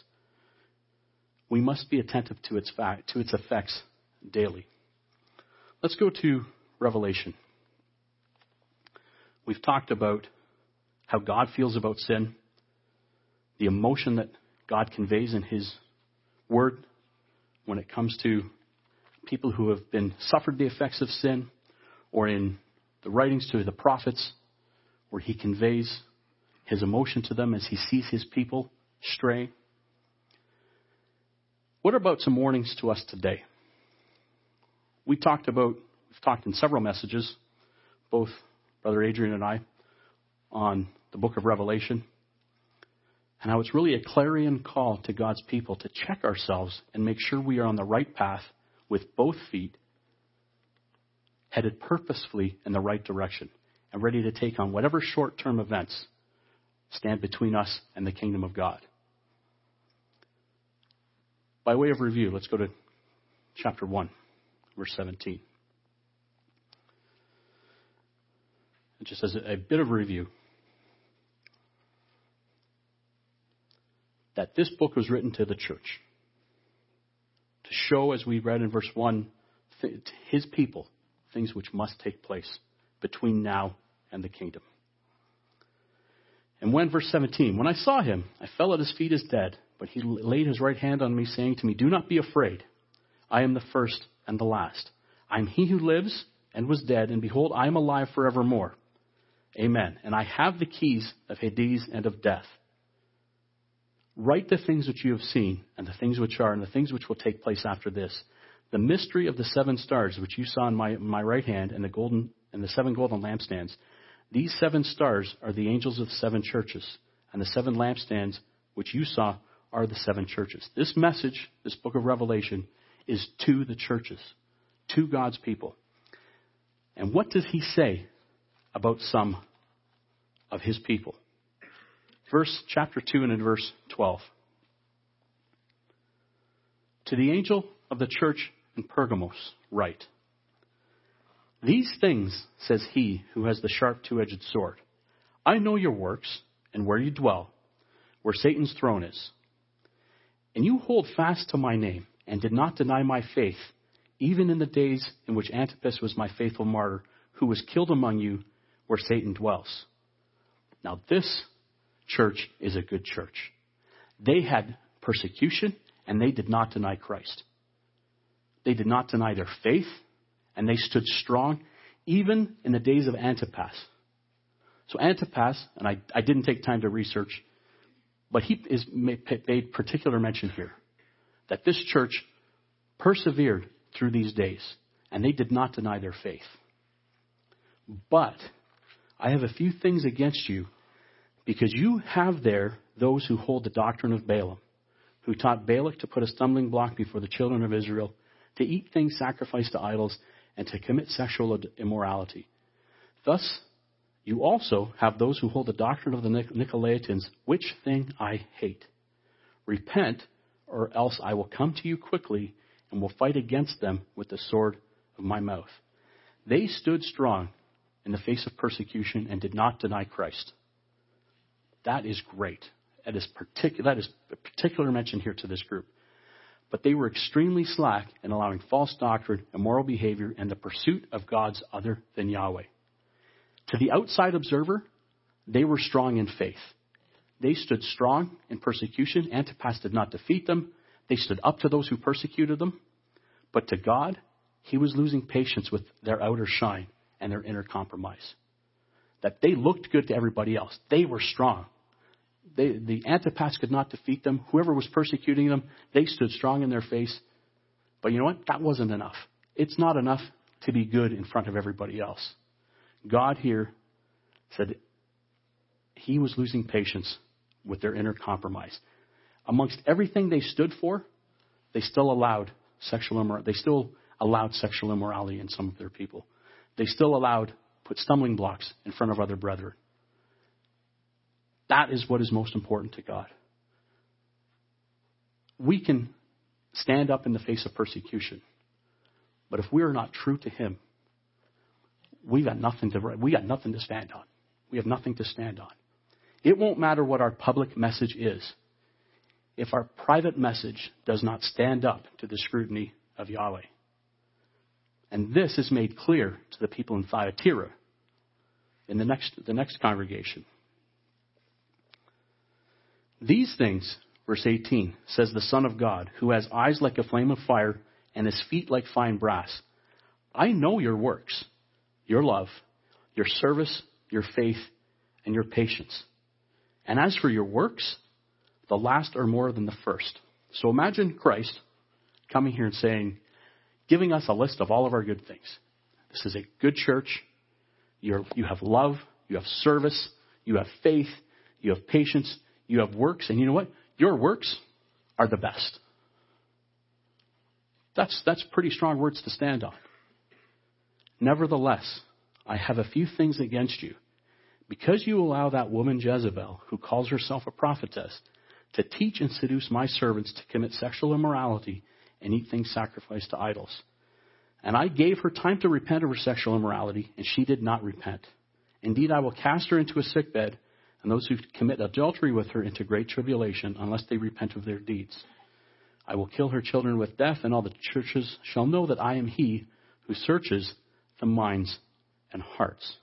We must be attentive to its fact, to its effects daily. Let's go to Revelation. We've talked about how God feels about sin, the emotion that God conveys in his word when it comes to people who have been suffered the effects of sin, or in the writings to the prophets, where he conveys his emotion to them as he sees his people stray. What about some warnings to us today? We talked about, we've talked in several messages, both Brother Adrian and I, on the book of Revelation, and how it's really a clarion call to God's people to check ourselves and make sure we are on the right path with both feet, headed purposefully in the right direction, and ready to take on whatever short-term events stand between us and the kingdom of God. By way of review, let's go to chapter one. Verse seventeen. It just as a, a bit of review, that this book was written to the church to show, as we read in verse one, th- to his people, things which must take place between now and the kingdom. And when, verse seventeen, when I saw him, I fell at his feet as dead, but he laid his right hand on me, saying to me, do not be afraid. I am the first and the last. I am he who lives and was dead, and behold, I am alive forevermore. Amen. And I have the keys of Hades and of death. Write the things which you have seen, and the things which are, and the things which will take place after this. The mystery of the seven stars which you saw in my, my right hand, and the golden and the seven golden lampstands. These seven stars are the angels of the seven churches, and the seven lampstands which you saw are the seven churches. This message, this book of Revelation, is to the churches, to God's people. And what does he say about some of his people? Verse chapter two and in verse twelve. To the angel of the church in Pergamos write, these things says he who has the sharp two-edged sword. I know your works and where you dwell, where Satan's throne is. And you hold fast to my name and did not deny my faith, even in the days in which Antipas was my faithful martyr, who was killed among you where Satan dwells. Now this church is a good church. They had persecution and they did not deny Christ. They did not deny their faith and they stood strong even in the days of Antipas. So Antipas, and I, I didn't take time to research, but he is made particular mention here that this church persevered through these days and they did not deny their faith. But I have a few things against you because you have there those who hold the doctrine of Balaam, who taught Balak to put a stumbling block before the children of Israel, to eat things sacrificed to idols, and to commit sexual immorality. Thus, you also have those who hold the doctrine of the Nicolaitans, which thing I hate. Repent, or else I will come to you quickly and will fight against them with the sword of my mouth. They stood strong in the face of persecution and did not deny Christ. That is great. That is, particu- that is a particular mention here to this group. But they were extremely slack in allowing false doctrine, immoral behavior, and the pursuit of gods other than Yahweh. To the outside observer, they were strong in faith. They stood strong in persecution. Antipas did not defeat them. They stood up to those who persecuted them. But to God, he was losing patience with their outer shine and their inner compromise. That they looked good to everybody else. They were strong. They, the Antipas could not defeat them. Whoever was persecuting them, they stood strong in their face. But you know what? That wasn't enough. It's not enough to be good in front of everybody else. God here said he was losing patience with their inner compromise. Amongst everything they stood for, they still allowed sexual immorality. They still allowed sexual immorality in some of their people. They still allowed put stumbling blocks in front of other brethren. That is what is most important to God. We can stand up in the face of persecution, but if we are not true to him, we got nothing to we got nothing to stand on. We have nothing to stand on. It won't matter what our public message is if our private message does not stand up to the scrutiny of Yahweh. And this is made clear to the people in Thyatira in the next the next congregation. These things, verse eighteen, says the Son of God, who has eyes like a flame of fire and his feet like fine brass. I know your works, your love, your service, your faith, and your patience. And as for your works, the last are more than the first. So imagine Christ coming here and saying, giving us a list of all of our good things. This is a good church. You're, you have love. You have service. You have faith. You have patience. You have works. And you know what? Your works are the best. That's, that's pretty strong words to stand on. Nevertheless, I have a few things against you. Because you allow that woman Jezebel, who calls herself a prophetess, to teach and seduce my servants to commit sexual immorality and eat things sacrificed to idols. And I gave her time to repent of her sexual immorality, and she did not repent. Indeed, I will cast her into a sickbed, and those who commit adultery with her into great tribulation, unless they repent of their deeds. I will kill her children with death, and all the churches shall know that I am he who searches the minds and hearts.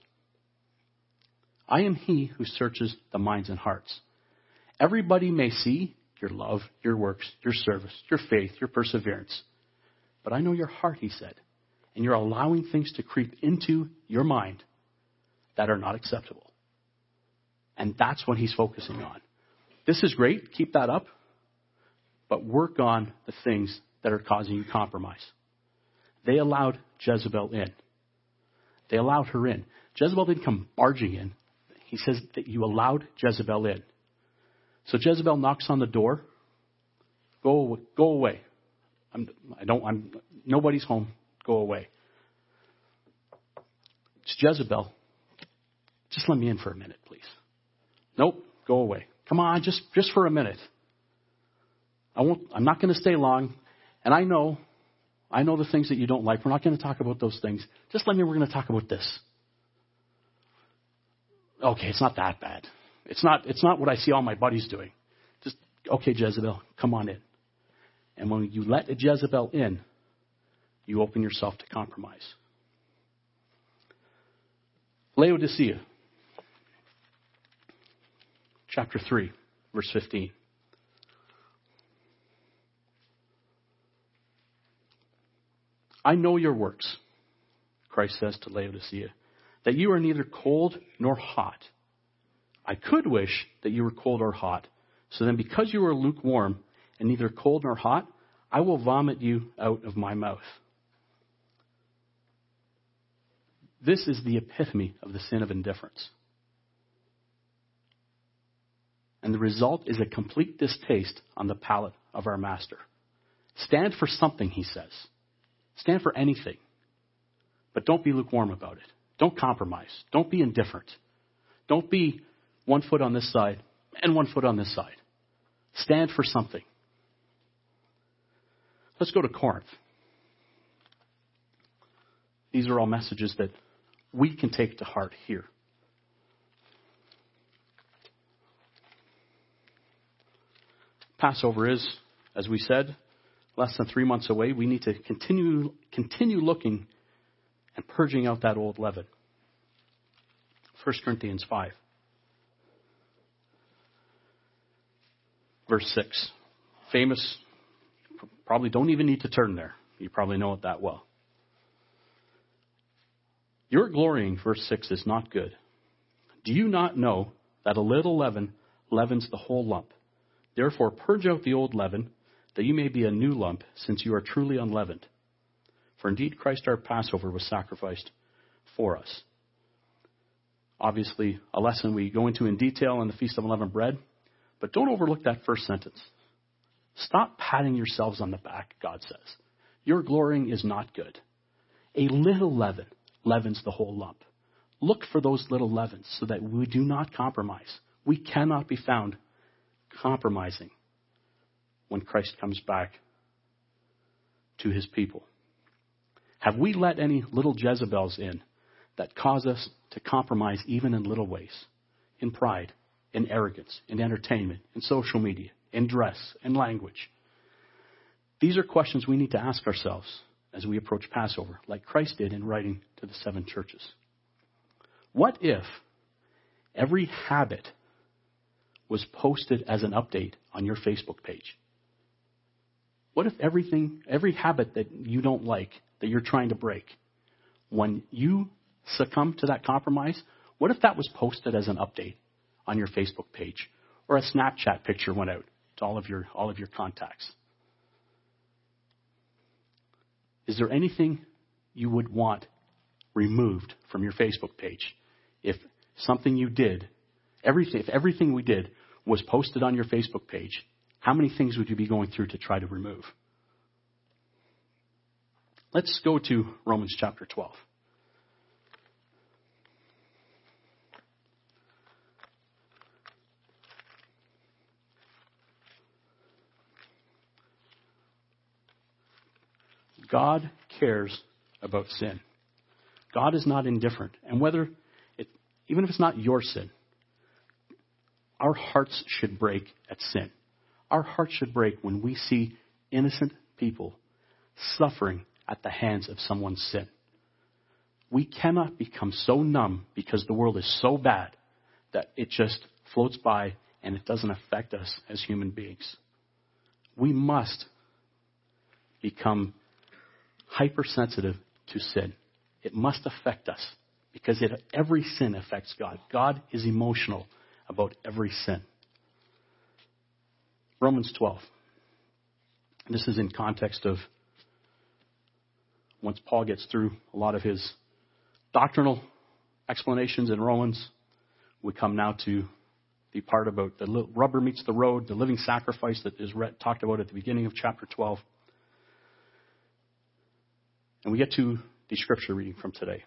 I am he who searches the minds and hearts. Everybody may see your love, your works, your service, your faith, your perseverance. But I know your heart, he said, and you're allowing things to creep into your mind that are not acceptable. And that's what he's focusing on. This is great. Keep that up. But work on the things that are causing you compromise. They allowed Jezebel in. They allowed her in. Jezebel didn't come barging in. He says that you allowed Jezebel in. So Jezebel knocks on the door. Go, go away. I'm, I don't. I'm. Nobody's home. Go away. It's Jezebel. Just let me in for a minute, please. Nope. Go away. Come on, just just for a minute. I won't. I'm not going to stay long. And I know, I know the things that you don't like. We're not going to talk about those things. Just let me. We're going to talk about this. Okay, it's not that bad. It's not. It's not what I see all my buddies doing. Just okay, Jezebel, come on in. And when you let a Jezebel in, you open yourself to compromise. Laodicea, chapter three, verse fifteen. I know your works, Christ says to Laodicea, that you are neither cold nor hot. I could wish that you were cold or hot. So then because you are lukewarm and neither cold nor hot, I will vomit you out of my mouth. This is the epitome of the sin of indifference. And the result is a complete distaste on the palate of our master. Stand for something, he says. Stand for anything. But don't be lukewarm about it. Don't compromise. Don't be indifferent. Don't be one foot on this side and one foot on this side. Stand for something. Let's go to Corinth. These are all messages that we can take to heart here. Passover is, as we said, less than three months away. We need to continue continue looking and purging out that old leaven. First Corinthians five. Verse six. Famous. Probably don't even need to turn there. You probably know it that well. Your glorying, verse six, is not good. Do you not know that a little leaven leavens the whole lump? Therefore, purge out the old leaven, that you may be a new lump, since you are truly unleavened. For indeed, Christ our Passover was sacrificed for us. Obviously, a lesson we go into in detail in the Feast of Unleavened Bread, but don't overlook that first sentence. Stop patting yourselves on the back, God says. Your glorying is not good. A little leaven leavens the whole lump. Look for those little leavens so that we do not compromise. We cannot be found compromising when Christ comes back to his people. Have we let any little Jezebels in that cause us to compromise even in little ways? In pride, in arrogance, in entertainment, in social media, in dress, in language. These are questions we need to ask ourselves as we approach Passover, like Christ did in writing to the seven churches. What if every habit was posted as an update on your Facebook page? What if everything, every habit that you don't like, that you're trying to break, when you succumb to that compromise, what if that was posted as an update on your Facebook page, or a Snapchat picture went out to all of your all of your contacts? Is there anything you would want removed from your Facebook page if something you did, everything, if everything we did was posted on your Facebook page? How many things would you be going through to try to remove? Let's go to Romans chapter twelve. God cares about sin. God is not indifferent. And whether, it, even if it's not your sin, our hearts should break at sin. Our hearts should break when we see innocent people suffering at the hands of someone's sin. We cannot become so numb because the world is so bad that it just floats by and it doesn't affect us as human beings. We must become hypersensitive to sin. It must affect us because it, every sin affects God. God is emotional about every sin. Romans twelve. This is in context of once Paul gets through a lot of his doctrinal explanations in Romans, we come now to the part about the li- rubber meets the road, the living sacrifice that is read, talked about at the beginning of chapter twelve. And we get to the scripture reading from today.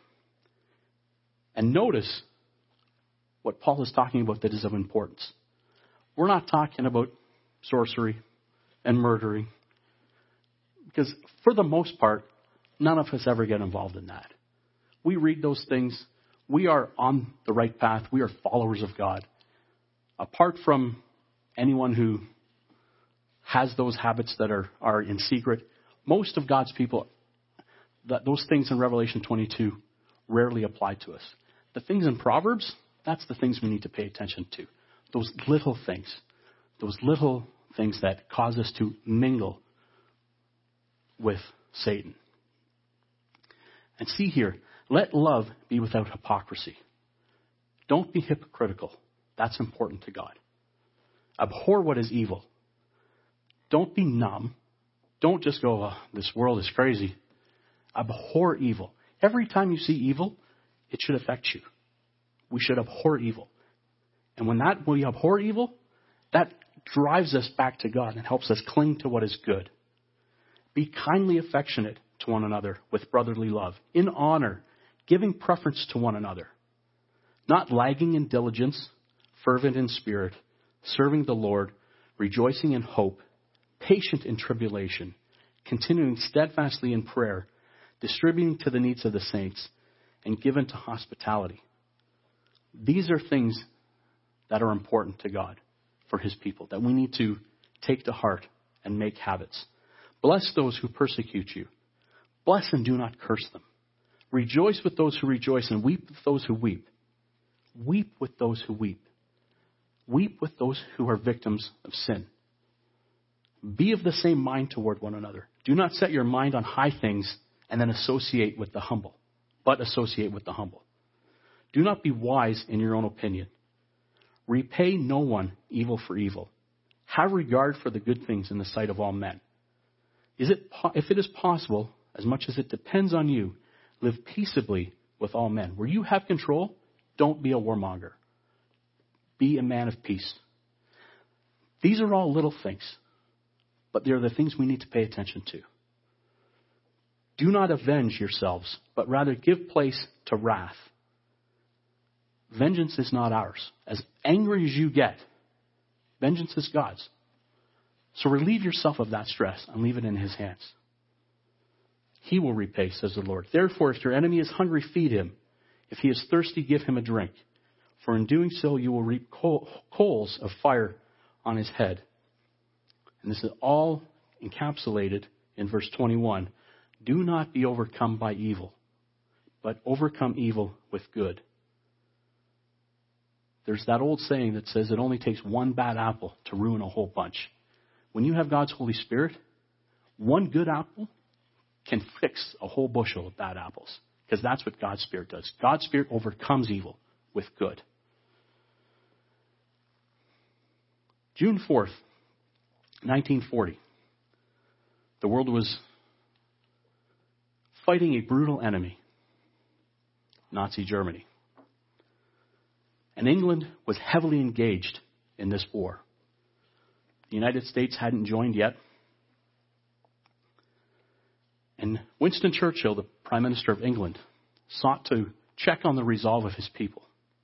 And notice what Paul is talking about that is of importance. We're not talking about sorcery and murdering, because for the most part, none of us ever get involved in that. We read those things. We are on the right path. We are followers of God. Apart from anyone who has those habits that are, are in secret, most of God's people, that those things in Revelation twenty-two rarely apply to us. The things in Proverbs, that's the things we need to pay attention to. Those little things. Those little things that cause us to mingle with Satan. And see here, let love be without hypocrisy. Don't be hypocritical. That's important to God. Abhor what is evil. Don't be numb. Don't just go, oh, this world is crazy. Abhor evil. Every time you see evil, it should affect you. We should abhor evil. And when that when we abhor evil, that drives us back to God and helps us cling to what is good. Be kindly affectionate to one another with brotherly love, in honor, giving preference to one another, not lagging in diligence, fervent in spirit, serving the Lord, rejoicing in hope, patient in tribulation, continuing steadfastly in prayer, distributing to the needs of the saints, and given to hospitality. These are things that are important to God for his people, that we need to take to heart and make habits. Bless those who persecute you. Bless and do not curse them. Rejoice with those who rejoice and weep with those who weep. Weep with those who weep. Weep with those who are victims of sin. Be of the same mind toward one another. Do not set your mind on high things and then associate with the humble, but associate with the humble. Do not be wise in your own opinion. Repay no one evil for evil. Have regard for the good things in the sight of all men. Is it, if it is possible, as much as it depends on you, live peaceably with all men. Where you have control, don't be a warmonger. Be a man of peace. These are all little things, but they're the things we need to pay attention to. Do not avenge yourselves, but rather give place to wrath. Vengeance is not ours. As angry as you get, vengeance is God's. So relieve yourself of that stress and leave it in his hands. He will repay, says the Lord. Therefore, if your enemy is hungry, feed him. If he is thirsty, give him a drink. For in doing so, you will reap coals of fire on his head. And this is all encapsulated in verse twenty-one. Do not be overcome by evil, but overcome evil with good. There's that old saying that says it only takes one bad apple to ruin a whole bunch. When you have God's Holy Spirit, one good apple can fix a whole bushel of bad apples, because that's what God's Spirit does. God's Spirit overcomes evil with good. June fourth, nineteen forty. The world was fighting a brutal enemy, Nazi Germany. And England was heavily engaged in this war. The United States hadn't joined yet. And Winston Churchill, the Prime Minister of England, sought to check on the resolve of his people.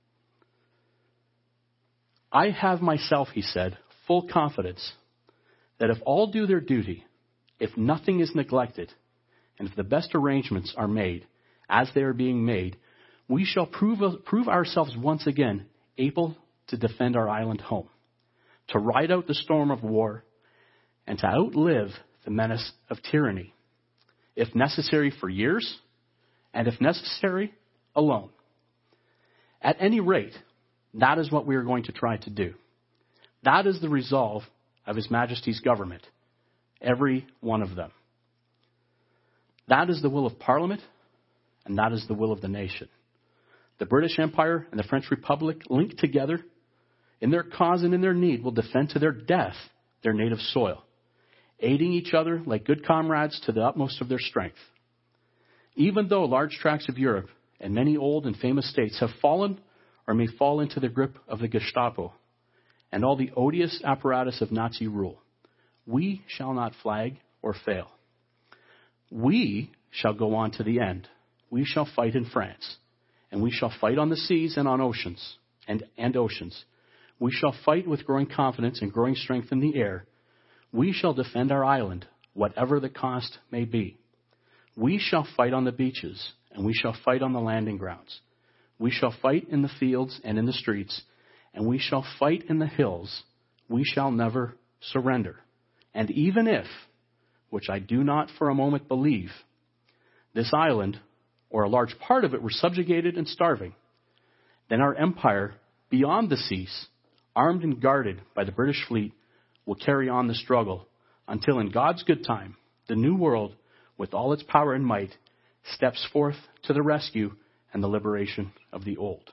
I have myself, he said, full confidence that if all do their duty, if nothing is neglected, and if the best arrangements are made as they are being made, we shall prove, prove ourselves once again able to defend our island home, to ride out the storm of war, and to outlive the menace of tyranny, if necessary for years, and if necessary, alone. At any rate, that is what we are going to try to do. That is the resolve of His Majesty's government, every one of them. That is the will of Parliament, and that is the will of the nation. The British Empire and the French Republic, linked together in their cause and in their need, will defend to their death their native soil, aiding each other like good comrades to the utmost of their strength. Even though large tracts of Europe and many old and famous states have fallen or may fall into the grip of the Gestapo, and all the odious apparatus of Nazi rule. We shall not flag or fail. We shall go on to the end. We shall fight in France, and we shall fight on the seas and on oceans and, and oceans. We shall fight with growing confidence and growing strength in the air. We shall defend our island, whatever the cost may be. We shall fight on the beaches, and we shall fight on the landing grounds. We shall fight in the fields and in the streets, and we shall fight in the hills. We shall never surrender. And even if, which I do not for a moment believe, this island, or a large part of it, were subjugated and starving, then our empire beyond the seas, armed and guarded by the British fleet, will carry on the struggle until in God's good time, the new world, with all its power and might, steps forth to the rescue and the liberation of the old.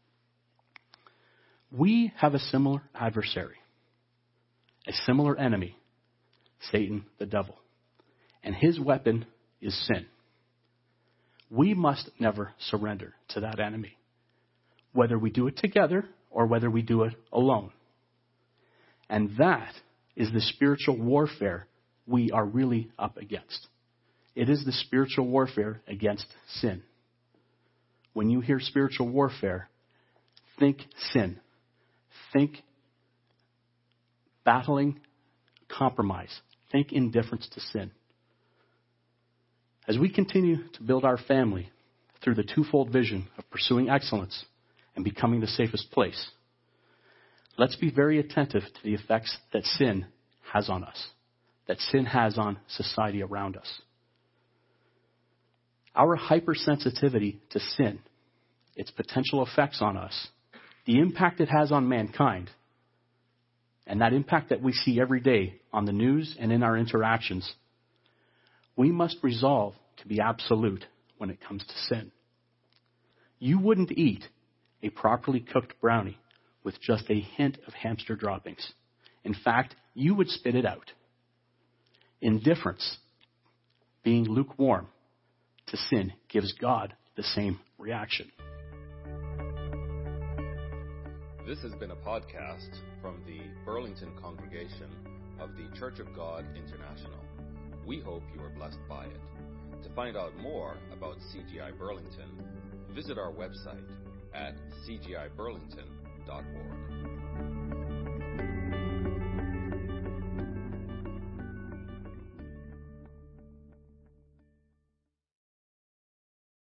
We have a similar adversary, a similar enemy, Satan the devil, and his weapon is sin. We must never surrender to that enemy, whether we do it together or whether we do it alone. And that is the spiritual warfare we are really up against. It is the spiritual warfare against sin. When you hear spiritual warfare, think sin. Think battling compromise. Think indifference to sin. As we continue to build our family through the twofold vision of pursuing excellence and becoming the safest place, let's be very attentive to the effects that sin has on us, that sin has on society around us. Our hypersensitivity to sin, its potential effects on us, the impact it has on mankind, and that impact that we see every day on the news and in our interactions, we must resolve to be absolute when it comes to sin. You wouldn't eat a properly cooked brownie with just a hint of hamster droppings. In fact, you would spit it out. Indifference, being lukewarm to sin, gives God the same reaction. This has been a podcast from the Burlington congregation of the Church of God International. We hope you are blessed by it. To find out more about C G I Burlington, visit our website at c g i burlington dot org.